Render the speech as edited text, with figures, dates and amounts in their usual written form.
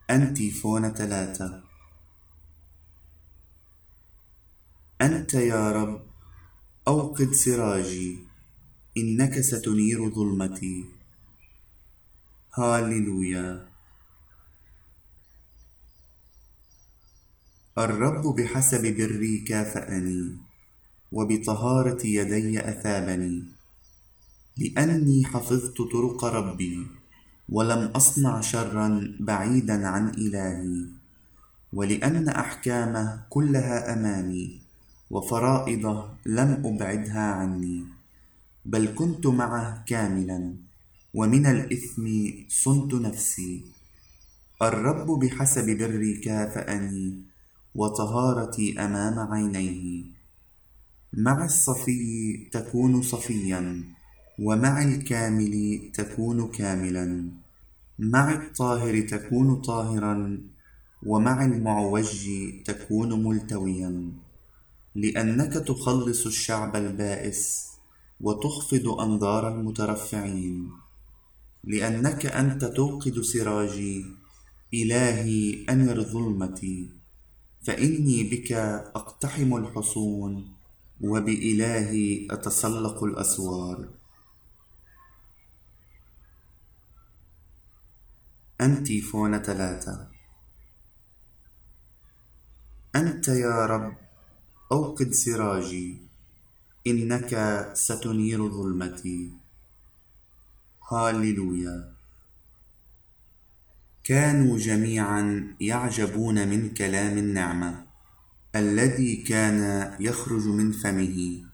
أنتيفون 3. أنت يا رب أوقد سراجي، إنك ستنير ظلمتي. هاليلويا. الرب بحسب بري كافأني، وبطهارة يدي أثابني، لأني حفظت طرق ربي، ولم أصنع شرا بعيدا عن إلهي، ولأن أحكامه كلها أمامي، وفرائضه لم أبعدها عني، بل كنت معه كاملا، ومن الإثم صنت نفسي. الرب بحسب بري كافأني، وطهارتي أمام عينيه. مع الصفي تكون صفيا، ومع الكامل تكون كاملا. مع الطاهر تكون طاهرا، ومع المعوج تكون ملتويا. لأنك تخلص الشعب البائس، وتخفض أنظار المترفعين. لأنك أنت توقد سراجي، إلهي أنر ظلمتي. فإني بك أقتحم الحصون، وبإلهي أتسلق الأسوار. أنتيفون 3. أنت يا رب أوقد سراجي، إنك ستنير ظلمتي. هاليلويا. كانوا جميعا يعجبون من كلام النعمة الذي كان يخرج من فمه،